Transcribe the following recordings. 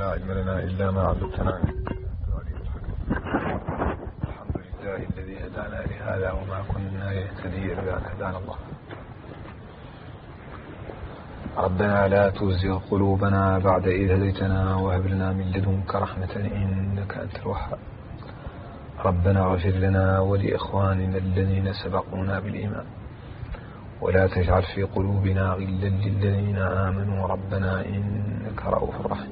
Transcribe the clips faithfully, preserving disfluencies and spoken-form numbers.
لا علم لنا إلا ما علمتنا. الحمد لله الذي هدانا لهذا وما كنا لنهتدي إلا أن هدانا الله. ربنا لا تزغ قلوبنا بعد إذ هديتنا وهب لنا من لدنك رحمة إنك أنت الوهاب. ربنا اغفر لنا ولإخواننا الذين سبقونا بالإيمان ولا تجعل في قلوبنا غلا للذين آمنوا ربنا إنك رؤوف رحيم.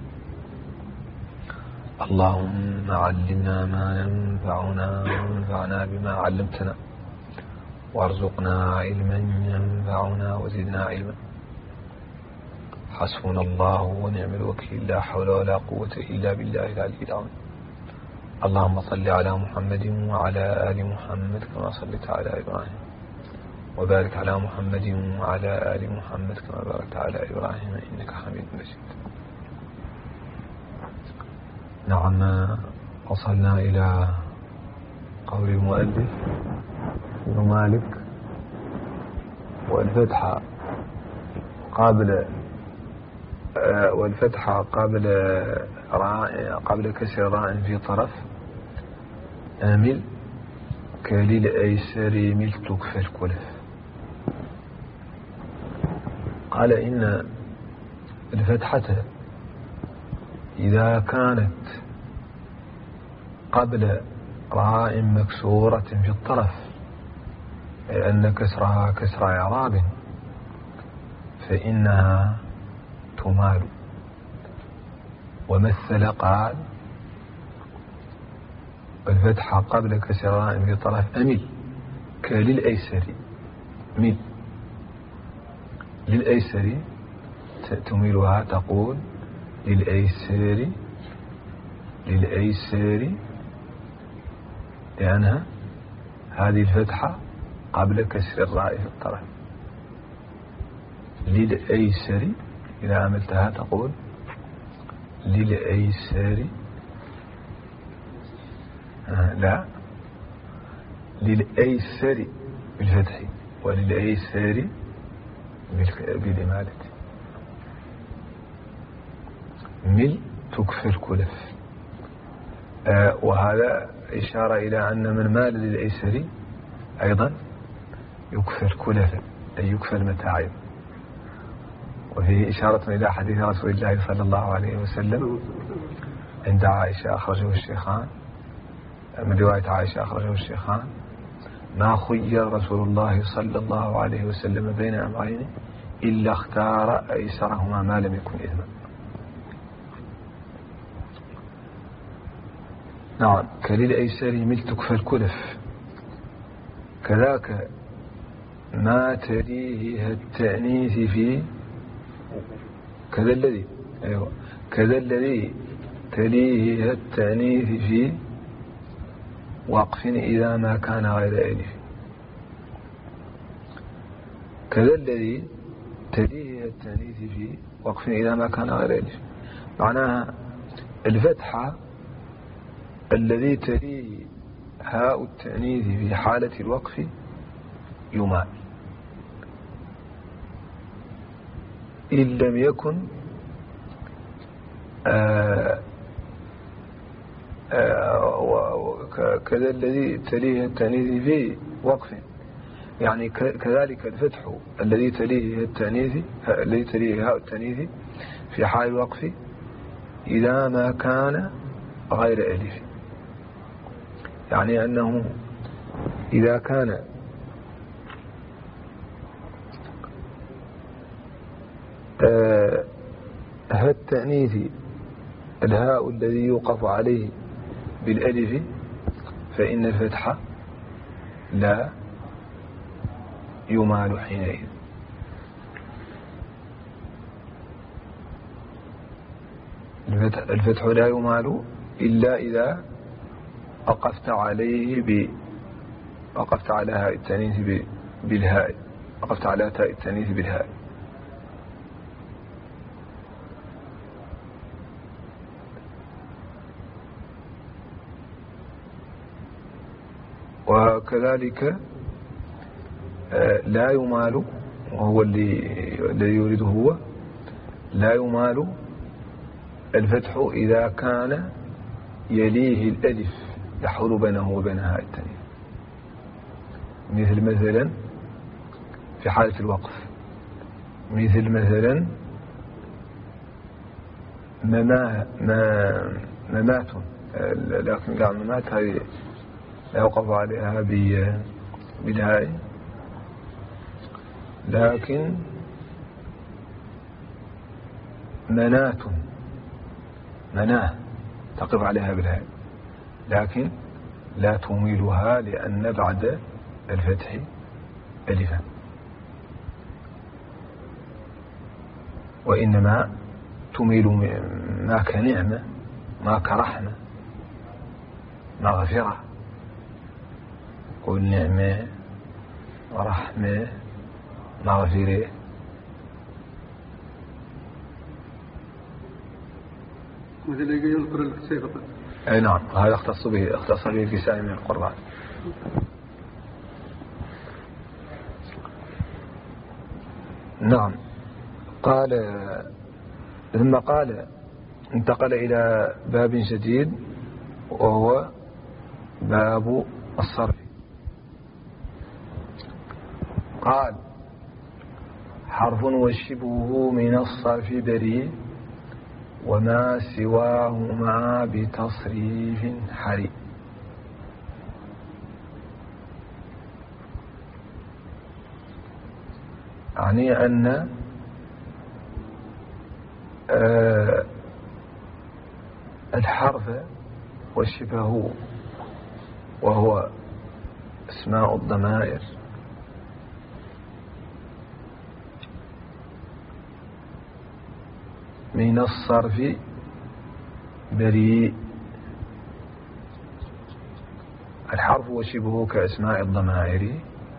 اللهم علمنا ما ينفعنا وانفعنا بما علمتنا وارزقنا علما ينفعنا وزدنا علما. حسبنا الله ونعم الوكيل، لا حول ولا قوة إلا بالله العلي العظيم. اللهم صل على محمد وعلى آل محمد كما صليت على إبراهيم وبارك على محمد وعلى آل محمد كما باركت على إبراهيم إنك حميد مجيد. نعم، وصلنا إلى قول المؤلف ابن مالك: والفتحة قابل والفتحة قابل راء قبل كسر راء في طرف آمل كللأيسر مل تكفى الكلف. قال إن الفتحة إذا كانت قبل راء مكسورة في الطرف لأن كسرها كسر إعراب فإنها تمال. ومثل قال: الفتحة قبل كسر راء في طرف أمل كللأيسر مل. للأيسر تميلها تقول للأيسر للأيسر لأنها هذه الفتحة قبل كسر الراء في الطرف. للأيسر إذا عملتها تقول للأيسر آه لا للأيسر بالفتح وللأيسر بالإمالة. مل تكفي الكلف. آه وهذا إشارة إلى أن من مال للأيسر أيضا يكفي الكلف أي يكفي المتاعب. وفيه إشارة إلى حديث رسول الله صلى الله عليه وسلم عند عائشة أخرجه الشيخان، من رواية عائشة أخرجه الشيخان: ما خير رسول الله صلى الله عليه وسلم بين أمرين إلا اختار أيسرهما ما لم يكن إثما. نعم، كللأيسر مل تكفى الكلف. كذاك ما تليه التأنيث في كذا الذي أيوة كذا الذي تليه التأنيث في وقف إذا ما كان غير ألف. كذا الذي تليه التأنيث في وقف إذا ما كان غير ألف. معناها الفتحة الذي تليه هاء التأنيث في حالة الوقف يمال إن لم يكن آآ آآ كذا الذي تليه التأنيث في وقف، يعني كذلك الفتح الذي تليه التأنيث الذي تليه هاء التأنيث في حال الوقف إذا ما كان غير ألف. يعني أنه إذا كان هاء التأنيث الهاء الذي يوقف عليه بالألف فإن الفتحة لا يمال حينئذ. الفتح لا يمال إلا إذا وقفت عليه ب وقفت على هاء التأنيث بالهاء وقفت على تاء التأنيث بالهاء. وكذلك لا يمال، وهو اللي الذي يريده هو لا يمال الفتح إذا كان يليه الألف يحول بينه وبين هاء التانية، مثل مثلا في حالة الوقف، مثل مثلا مما ممات، لكن قال ممات هذه لا يوقف عليها بالهاء، لكن منات مناه تقف عليها بالهاء، لكن لا تميلها لأن بعد الفتح ألفا، وإنما تميل ما كنعمة، ما كرحمة، مغفرة، قل نعمة ورحمة مغفرة. مثل يذكر الكساء فقط. أي نعم، هذا اختص به اختص به الكساء من القرآن. نعم. قال ثم قال انتقل إلى باب جديد وهو باب الصرف. قال حرف وشبهه من الصرف بريء وما سواهما بتصريف حري. يعني أن آه الحرف وشبهه وهو اسماء الضمائر من الصرف بريء. الحرف وشبهه كأسماء الضمائر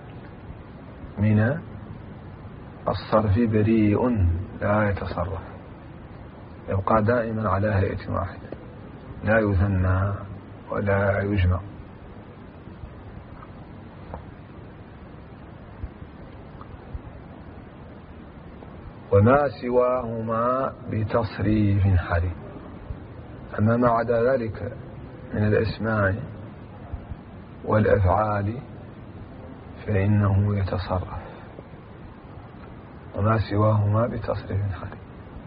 من الصرف بريء لا يتصرف، يبقى دائما على هيئة واحدة، لا يثنى ولا يجمع. وما سواهما بتصريف حري. أما ما عدا ذلك من الأسماء والأفعال فإنه يتصرف، وما سواهما بتصريف حري.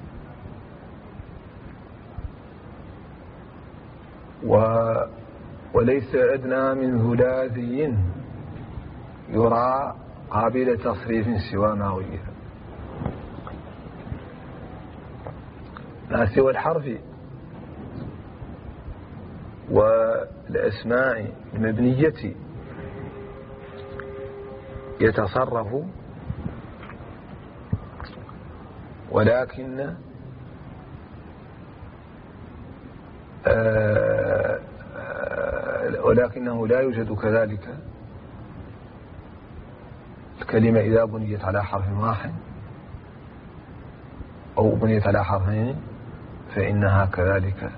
و وليس أدنى من ثلاثي يرى قابل تصريف سوى ما غير. ما سوى الحرف والأسماء المبنية يتصرف، ولكن آه ولكنه لا يوجد كذلك الكلمة إذا بنيت على حرف واحد أو بنيت على حرفين فإنها كذلك،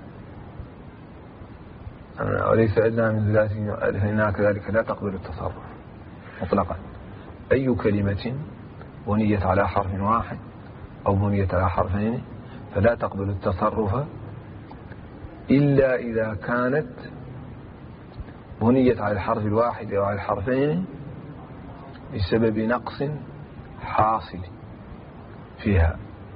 وليس أدنى من ثلاثين فإنها كذلك لا تقبل التصرف مطلقا. أي كلمة بنيت على حرف واحد أو بنيت على حرفين فلا تقبل التصرف إلا إذا كانت بنيت على الحرف الواحد أو على الحرفين بسبب نقص حاصل فيها.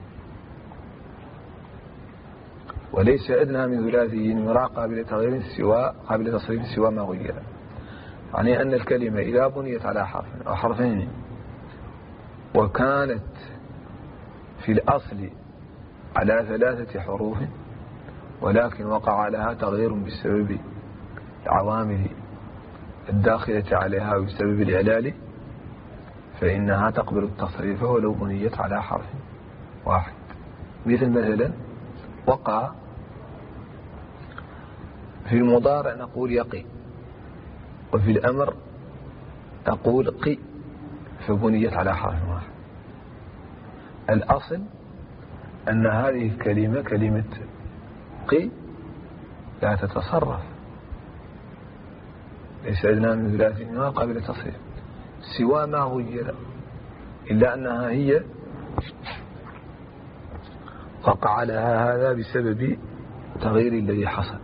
وليس أدنى من ثلاثي يرى قابل تغيير سوى قابل تصريف سوى ما غير. يعني أن الكلمة إذا بنيت على حرف أو حرفين وكانت في الأصل على ثلاثة حروف ولكن وقع لها تغيير بسبب العوامل الداخلة عليها بسبب الإعلال فإنها تقبل التصريف ولو بنيت على حرف واحد. مثل مثلا وقع في المضارع نقول يقي، وفي الأمر نقول قي، فبنيت على حرف واحد. الأصل أن هذه الكلمة كلمة قي لا تتصرف، ليس أدنى من ثلاثين قابل تصريف سوى ما غير، إلا أنها هي وقع لها هذا بسبب تغيير الذي حصل،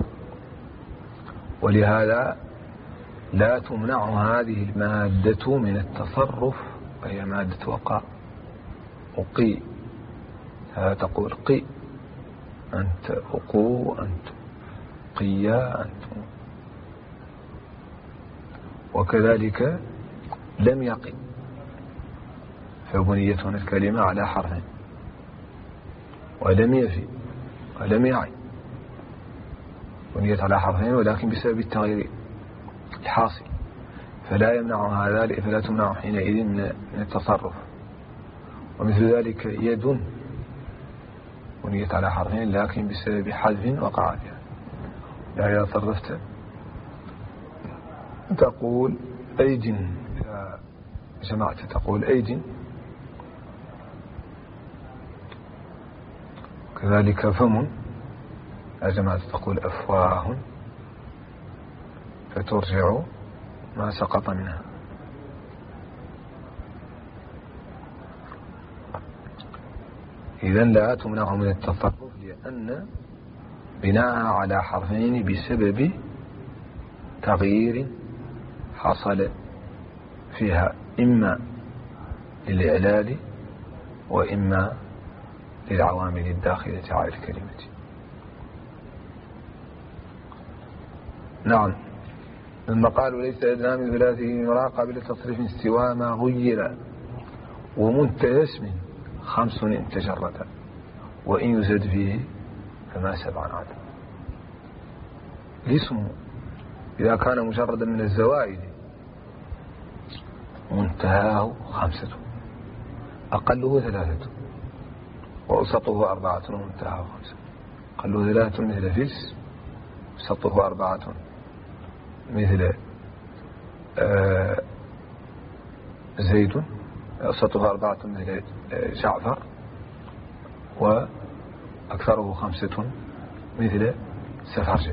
ولهذا لا تمنع هذه المادة من التصرف، وهي مادة وقع أقي. لا تقول قي، أنت أقو، أنت قيا، أنت. وكذلك لم يقي، فبنيت هنا الكلمة على حرفين. ولم يفي ولم يعي، بنيت على حرفين ولكن بسبب التغيير الحاصل، فلا يمنع هذا، فلا تمنع حينئذ من التصرف. ومثل ذلك يد بنيت على حرفين لكن بسبب حذف وقع فيها. لا إذا صرفت تقول أيد، إذا جمعت تقول أيد. كذلك فم، إذا جمعت تقول أفواه، فترجع ما سقط منها. إذن لا تمنع من التصرف، لأن بناءها على حرفين بسبب تغيير حصل فيها، إما للإعلال وإما للعوامل الداخلة على الكلمة. نعم. المقال ليس أدنى من ثلاثه يرى قبل تصريف استواء ما غير، ومنتهى اسم خمس إن تجرد، وإن يزد فيه فما سبعا عدد. الاسم إذا كان مجردا من الزوائد منتهاه خمسة، أقله ثلاثة، وأوسطه أربعة، ومنتهاه خمسة. أقله ثلاثة مثل فلس، وسطه أربعة مثل آه زيد، أوسطه أربعة مثل آه جعفر، وأكثره خمسة مثل سفرجل.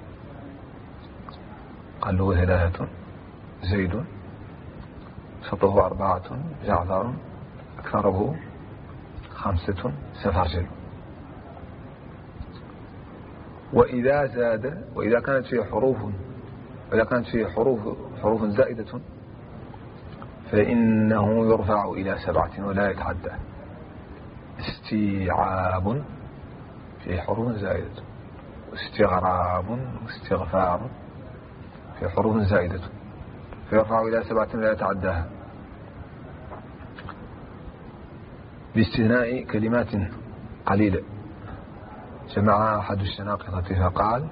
أقله ثلاثة زيد، وسطه أربعة جعفر، أكثره خمسة سفرجل. وإذا زاد، وإذا كانت فيه حروف وإذا كانت فيه حروف حروف زائدة فإنه يرفع إلى سبعة ولا يتعدى. استيعاب في حروف زائدة، واستغراب واستغفار في حروف زائدة، فيرفع إلى سبعة ولا يتعداها، باستثناء كلمات قليلة جمعها أحد الشناقطة فقال: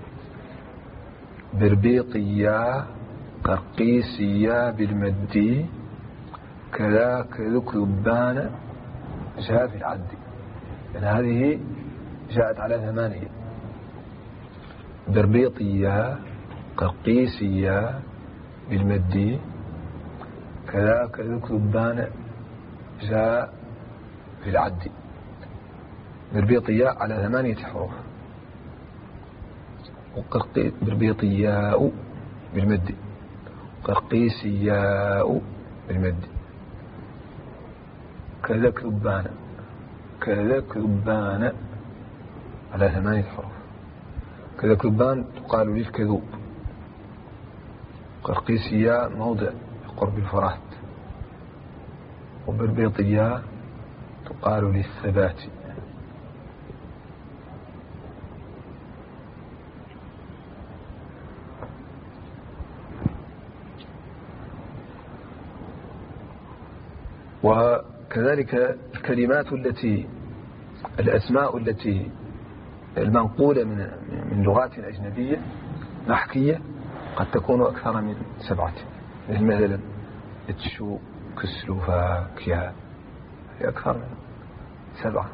بربيطيا قرقيسيا بالمد، كذاك ذكبان جاء في العد. يعني هذه جاءت على ثمانية: بربيطيا قرقيسيا بالمد، كذاك ذكبان جاء في العد. بربيطيا على ثمانية حروف، بربيطياء بالمد، قرقيسياء بالمد، كذكبان كذكبان على ثمانية حروف. كذكبان تقال للكذوب، قرقيسياء موضع قرب الفرات، وبربيطياء تقال للثبات. وكذلك الكلمات التي الأسماء التي المنقولة من من لغات أجنبية محكية قد تكون أكثر من سبعة، مثل مثلا تشو كسلوفا كيا، هي أكثر من سبعة.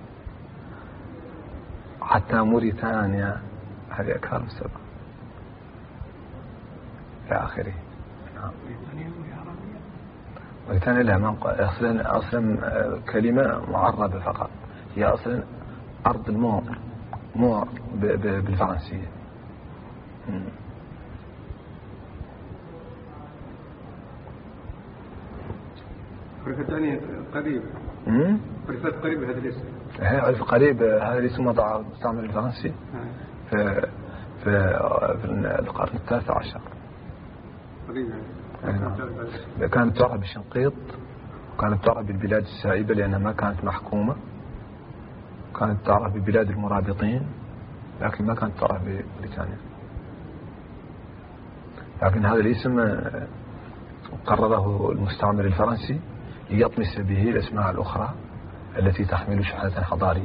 حتى موريتانيا هذه أكثر من سبعة إلى آخره. نعم. موريتانيا لها منقول، أصلا أصلا كلمة معربة فقط، هي أصلا أرض المور، مور بالفرنسية. موريتانيا قريب عرفت قريب هذا الاسم. عرف قريب هذا الاسم وضع المستعمر الفرنسي في في في القرن التاسع عشر. قريب يعني. كانت تعرف بالشنقيط، وكانت تعرف بالبلاد السائبة لأنها ما كانت محكومة، كانت تعرف ببلاد المرابطين، لكن ما كانت تعرف ببريطانيا. لكن هذا الاسم قرره المستعمر الفرنسي ليطمس به الأسماء الأخرى التي تحمل شحنة حضارية.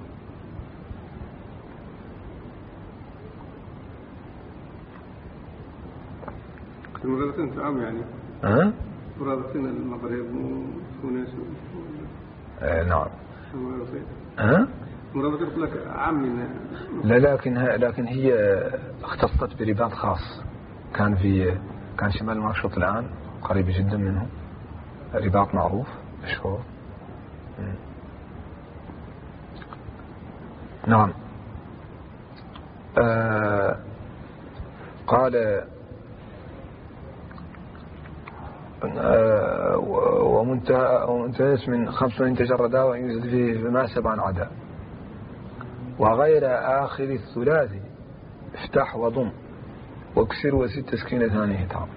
المرابطين تعام يعني أه؟ مرابطين المغرب وتونس أه نعم. أه؟ مرابطين يقول لك عام من لا، لكن لكن هي اختصت برباط خاص كان في كان شمال نواكشوط الآن قريب جدا منه، رباط معروف مشهور. نعم. آه قال آه ومنتهى ومنتهى من خمس من تجردا وإن يوجد فيه ما سبعا عدا، وغير آخر الثلاثي افتح وضم واكسر وست تسكين ثانيه تعب.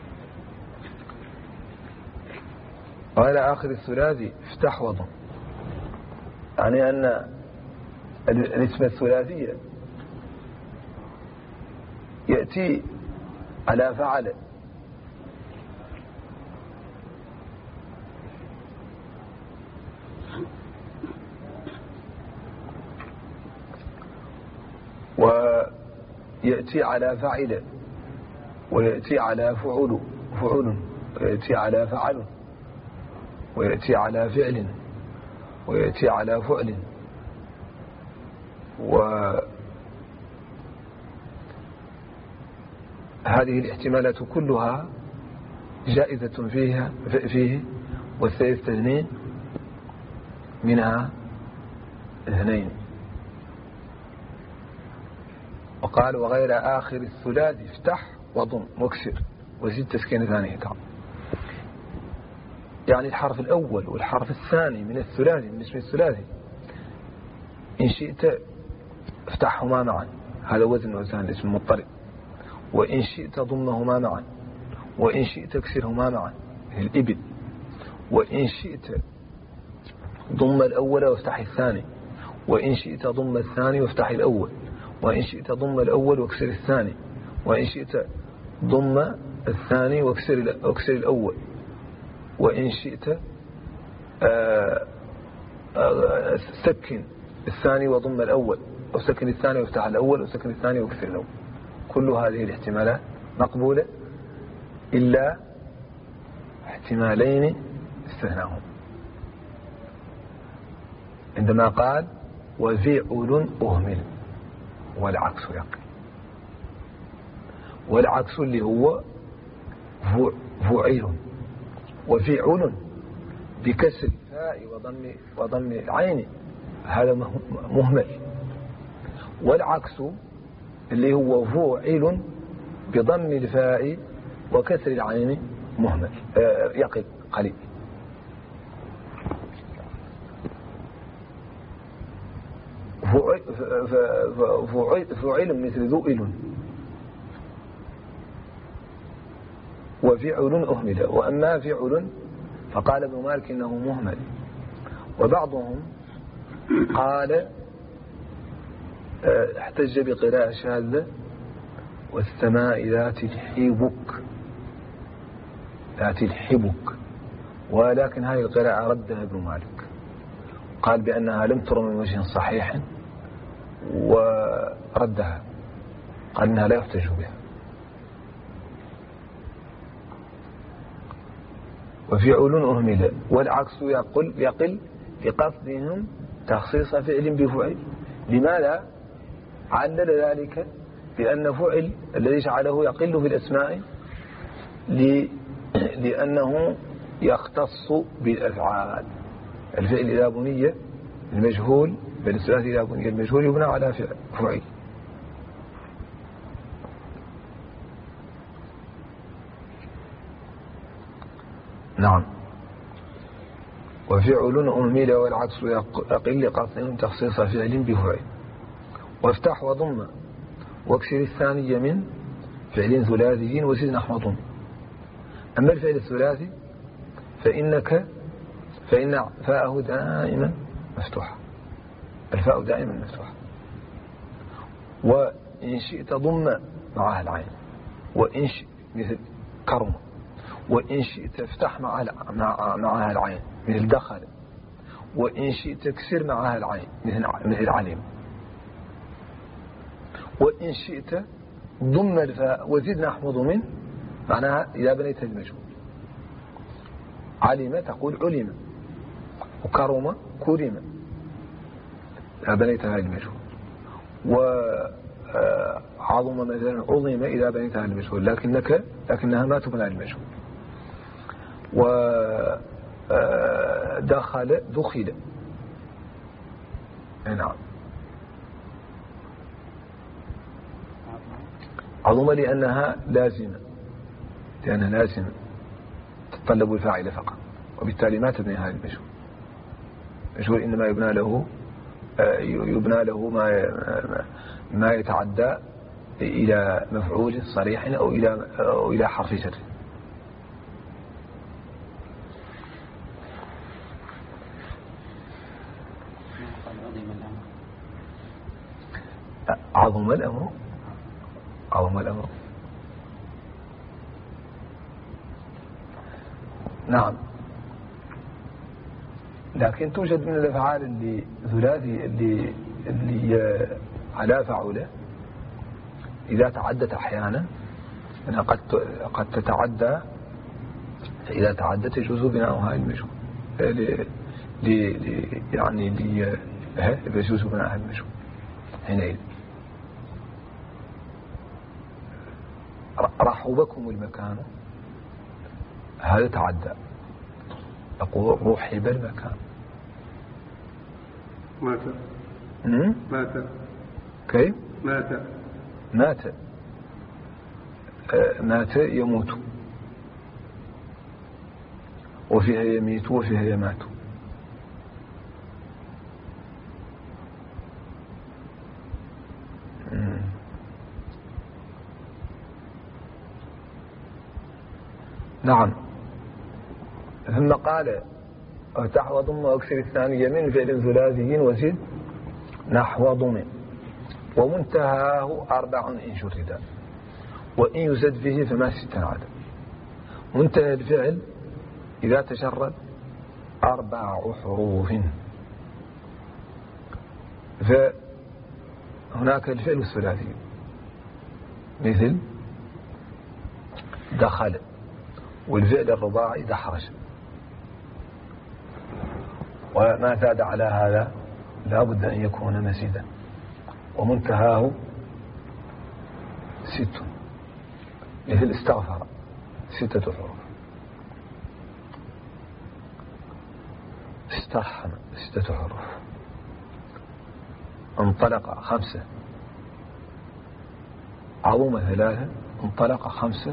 وغير آخر الثلاثي افتح وضم، يعني أن الاسم الثلاثية يأتي على فعل ويأتي على فعل ويأتي على فعل فعل ويأتي على فعل ويأتي على فعل ويأتي على فعل. وهذه الاحتمالات كلها جائزة فيها فيه، والثالث اثنين منها اثنين. وقال وغير آخر الثلاثي افتح وضم واكسر وزد تسكين ثانية تعب. يعني الحرف الأول والحرف الثاني من الثلاثي من اسم الثلاثي إن شئت افتحهما معا، هذا وزن وزن الاسم المضطرب، وإن شئت ضمهما معا، وإن شئت اكسرهما معا الإبل، وإن شئت ضم الأول وافتح الثاني، وإن شئت ضم الثاني وافتح الأول، وإن شئت ضم الأول واكسر الثاني، وإن شئت ضم الثاني واكسر واكسر الأول، وإن شئت سكن الثاني وضم الأول، وسكن الثاني وافتح الأول، وسكن الثاني واكسر الأول. كل هذه الاحتمالات مقبولة إلا احتمالين استثناهم، عندما قال وفعل أهمل والعكس يقل. والعكس اللي هو فعل وفعل بكسر الفاء وضم وضم العين هذا مهمل، والعكس اللي هو فعل بضم الفاء وكسر العين مهمل يقل قليل. فعل مثل ذؤل وفعل أهمل. وأما فعل فقال ابن مالك إنه مهمل، وبعضهم قال احتج بقراءة شاذة والسماء ذات الحبك ذات الحبك، ولكن هذه القراءة ردها ابن مالك، قال بأنها لم تر من وجه صحيح وردها، قال إنها لا يحتج بها. وفعل أهمل والعكس يقل يقل لقصدهم تخصيص فعل بفعل. لماذا؟ علل ذلك بأن فعل الذي جعله يقل في الأسماء لأنه يختص بالأفعال. الفعل إذا بني المجهول بل الثلاثي إذا بني المجهول يبنى على فعل. نعم. وفعل أميل والعكس أقل قطع تخصيص فعل بفعل. وافتح وضم واكسر الثانية من فعل ثلاثي وزد نحو ضم. أما الفعل الثلاثي فإنك فإن فاءه دائما مفتوحة، الفاء دائما مفتوحة. وإن شئت ضم معها العين، وإن شئت مثل كرم، وإن شئت افتح معها معها العين مثل دخل، وإن شئت اكسر معها العين مثل مثل علم، وإن شئت ضم الفاء وزد نحو ضم معناها إذا بنيت المجهول. علم تقول علم، وكرم كرم إذا بنيتها المجهول، وعظم مثلا عظم إذا بنيتها المجهول، لكنك لكنها ما تبنى المجهول. ودخل دخل. نعم. عظم لأنها لازمة، لأنها لازمة تتطلب الفاعل فقط، وبالتالي ما تبني هذا المجهول. المجهول إنما يبنى له يبنى له ما ما يتعدى إلى مفعول صريح أو إلى أو إلى حرف جر. عظم الأمر، عظم الأمر. نعم. لكن توجد من الأفعال اللي ثلاثي اللي اللي على فعله إذا تعدت أحيانا، أنها قد قد تتعدى، إذا تعدت يجوز بناؤها المجهول، ل يعني ل يجوز بناؤها المجهول حينئذ. رحبكم المكان، هذا تعدى، أقول رحب المكان. مات مات كيف مات مات آه مات يموت، وفيها يميت وفيها يمات. مم. نعم. ثم قال افتح وضم واكسر الثانية من فعل ثلاثي وزد نحو ضم. ومنتهاه أربع إن شرد، وإن يزد فيه فما ستة عدد. منتهى الفعل إذا تشرد أربع حروف، فهناك الفعل الثلاثي مثل دخل، والفعل الرباعي دحرج. وما زاد على هذا لا بد أن يكون مزيدا. ومنتهاه ست مثل استغفر، ستة حروف. استرحم ستة حروف. انطلق خمسة. عظم ثلاثة. انطلق خمسة.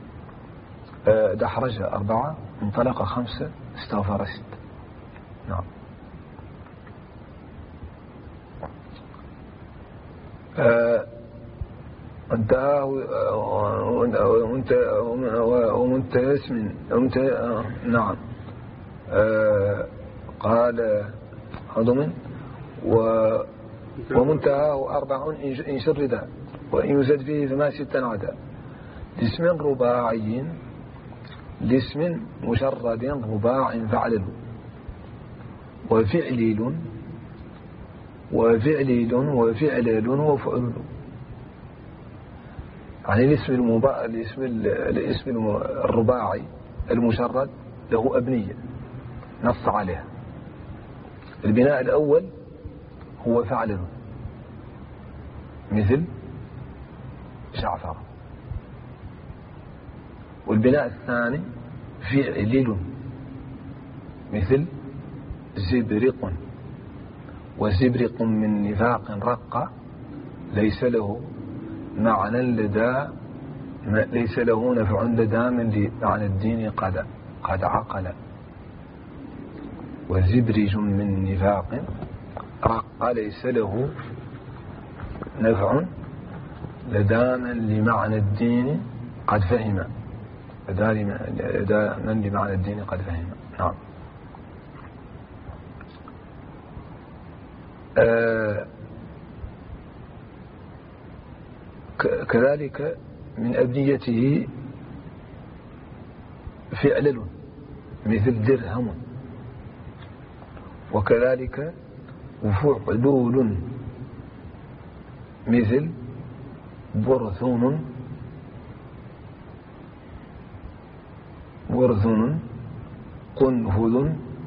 دحرج أربعة. انطلق خمسة. استغفر ستة. نعم. انتهاه ومنتهى اسم. نعم. قال عظم ومنتهاه أربع إن شرد، وإن يزد فيه فما ستة عدا. لاسم رباعي، لاسم مشرد رباع فعلل، وفعليل وفعليل وفعلل وفعل. يعني الاسم المبا... الاسم الاسم الرباعي المشرد له أبنية نص عليها. البناء الأول هو فعلل مثل جعفر، والبناء الثاني فعلل مثل زبرق. وزبرق من نفاق رق ليس له معنى لدى ليس له نفع لدى من معنى الدين قد قد عقل. وزبرج من نفاق رق ليس له نفع لدى من لمعنى الدين قد فهم لدى من لمعنى الدين قد فهم. نعم. آه كذلك من أبنيته فعلل مثل درهم، وكذلك فعلول مثل برثون برثون قنفذ،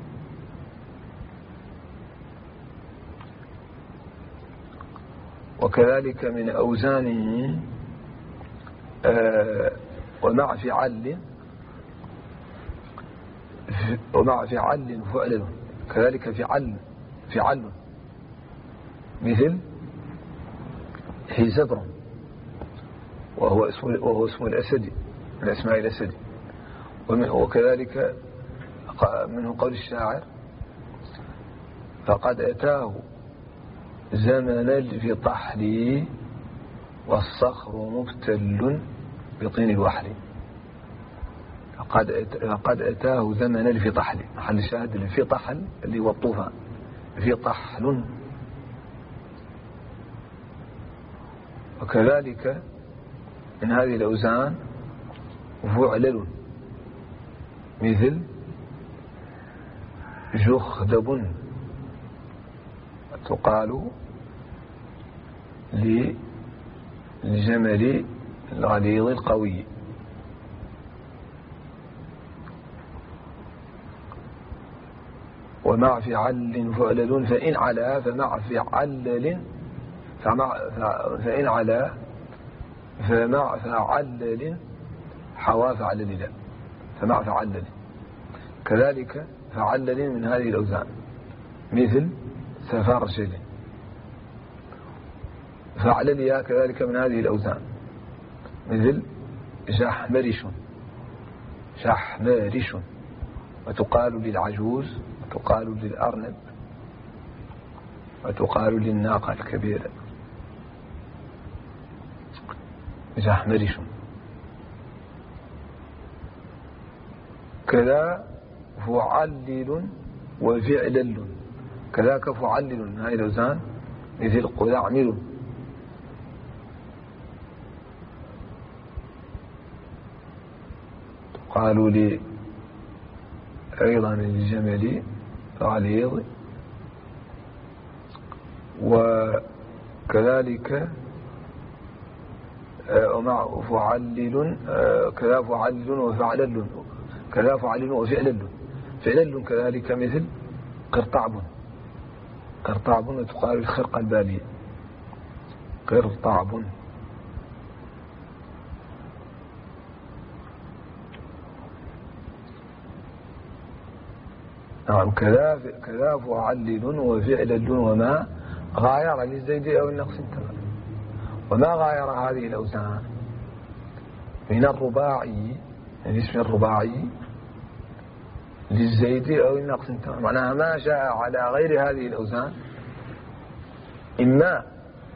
وكذلك من أوزانه آه ومع فعل ومع فعل فعل، كذلك فعل فعل مثل حزبر وهو اسم وهو اسم الأسد من أسماء الأسد، وكذلك منه قول الشاعر فقد أتاه زمن الفطحل والصخر مبتل بطين الوحل. فقد فقد أتاه زمن الفطحل، محل الشاهد الفطحل اللي هو الطوفان، فطحل. وكذلك من هذه الأوزان فعلل مثل جخدب، تقال للجمل الغليظ القوي. ومع فعل فعلل فإن علا فمع فعلل فمع فإن علا فمع فعلل حوا فعلل لا فمع فعلل. كذلك فعلل من هذه الأوزان مثل سفرجل. فعلليا كذلك من هذه الأوزان مثل جحمرش جحمرش، وتقال للعجوز، وتقال للأرنب، وتقال للناقة الكبيرة جحمرش. كذا فعلل وفعلل، كذاك فعلل من هذه الأوزان مثل قذعمل. قالوا لي أيضا للجمل غليظ. وكذلك ومع فعلل كذا فعلل وفعلل، كذا فعلل وفعلل. فعلل كذلك مثل قرطعب قرطعب، وتقال الخرقة البالية قرطعب. نعم. كذا كذا فعلل وفعلل وما غاير للزيد أو النقص تمام. وما غاير هذه الأوزان من الرباعي، الاسم الرباعي للزيد أو النقص تمام، معناها ما جاء على غير هذه الأوزان إما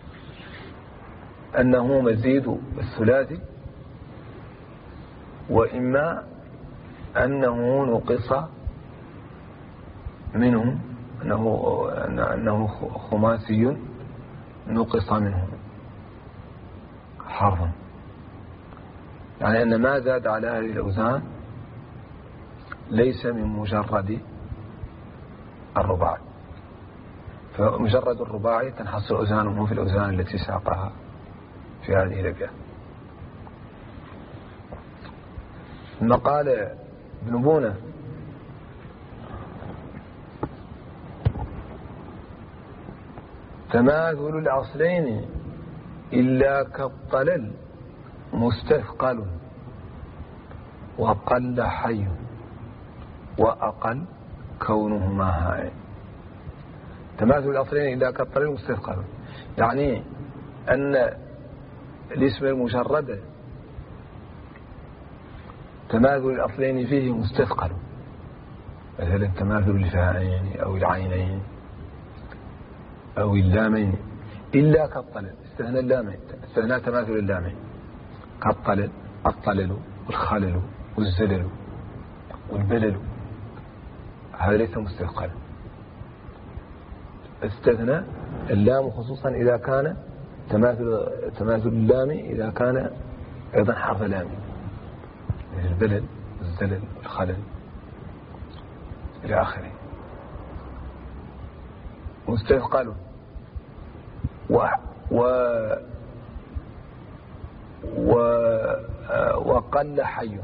أنه مزيد الثلاثي، وإما أنه نقص منه، أنه, أنه خماسي نقص منه حرفا، يعني أن ما زاد على هذه الأوزان ليس من مجرد الرباعي، فمجرد الرباعي تنحصر أوزانه في الأوزان التي ساقها في هذه الأبيات. ثم قال ابن بونة تماثل الأصلين إلا كالطلل مستثقل وقل حي وأقل كونهما هائل. تماثل الأصلين إلا كالطلل مستثقل، يعني أن الاسم المجرد تماثل الأصلين فيه مستثقل، مثلا تماثل الفاءين أو العينين أو اللامين، إلا كالطلل، استثنى اللامين، استثنى تماثل اللامين كالطلل، الطلل والخلل والزلل والبلل، هذا ليس مستثقلا. استثنى اللام خصوصا إذا كان تماثل تماثل اللام إذا كان أيضا حرف لام، البلل والزلل والخلل إلى آخره. مستثقل و و و وقل حي،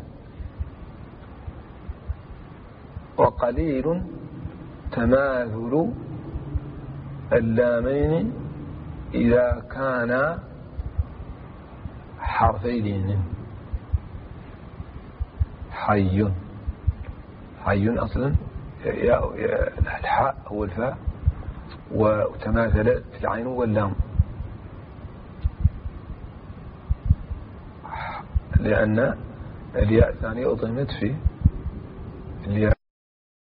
وقليل تماثل اللامين إذا كان حرفين. حي حي أصلا الحاء هو الفاء، وتماثلت العين واللام، لأن الياء الثانية أضغمت في الياء